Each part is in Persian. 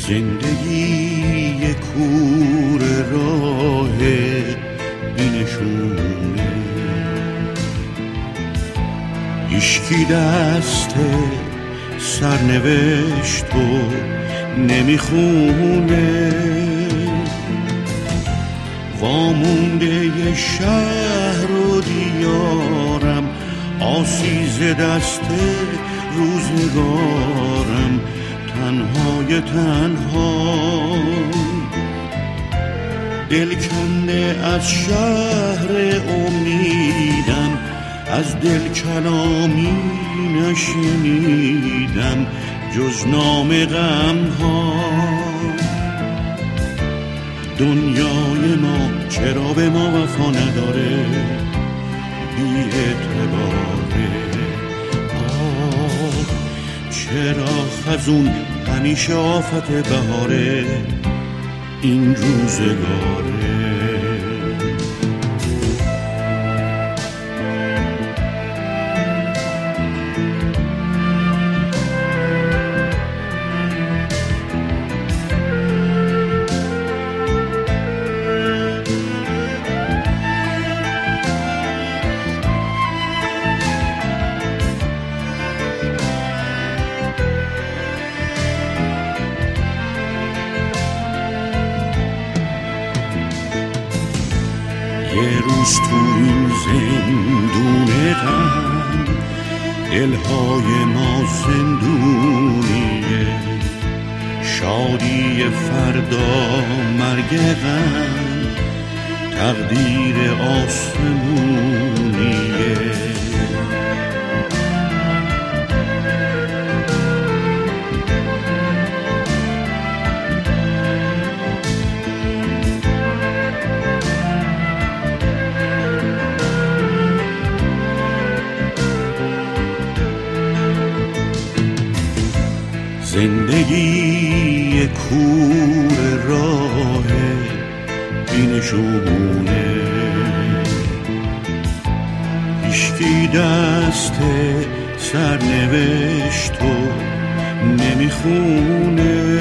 زندگی کور راه بینشونه، هیچکی دست سرنوشت رو نمیخونه، وامونده ی شهر و دیارم، آسیز دست روزگارم، تنهای تنها دل کنده از شهر امیدم، از دل کلامی نشنیدم جز نام غم ها. دنیای ما چرا به ما وفا نداره، بی اعتباره، چرا خزون همیشه آفت بهاره، این روزگاره. یه روز تو این زندون غم، دلهای ما زندونیه، شادی فردا مرگ غم، تقدیر آسمونیه. زندگی کور راه بینشونه، هیچکی دست سرنوشت رو نمیخونه،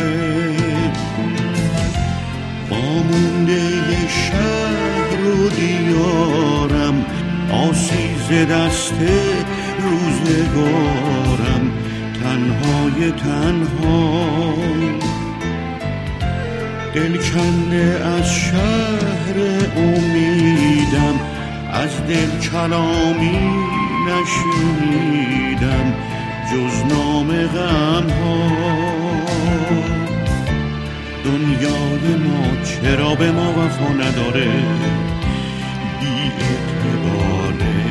وامونده ی شهر و دیارم، آسیز دست روزگارم، تنهای تنها دل کنده از شهر امیدم، از دل کلامی نشنیدم جز نام غم ها. دنیای ما چرا به ما وفا نداره، بی اعتباره،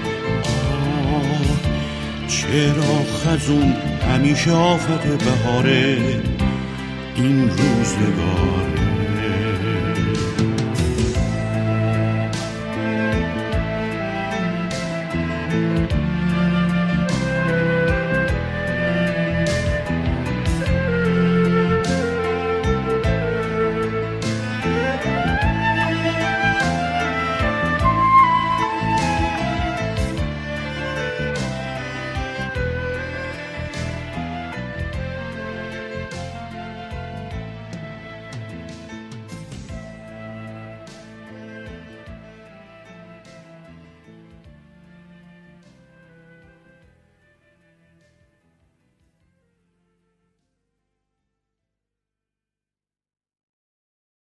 چرا خزون همیشه آفت بهاره، این روزگاره.